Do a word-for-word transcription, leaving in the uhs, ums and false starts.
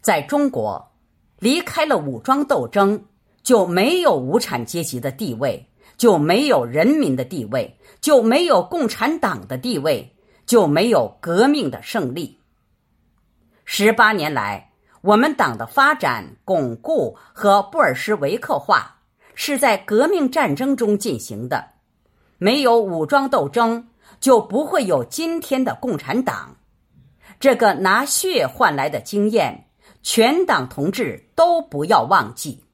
在中国，离开了武装斗争，就没有无产阶级的地位，就没有人民的地位，就没有共产党的地位，就没有革命的胜利。十八年来，我们党的发展、巩固和布尔什维克化是在革命战争中进行的，没有武装斗争，就不会有今天的共产党。这个拿血换来的经验，全党同志都不要忘记。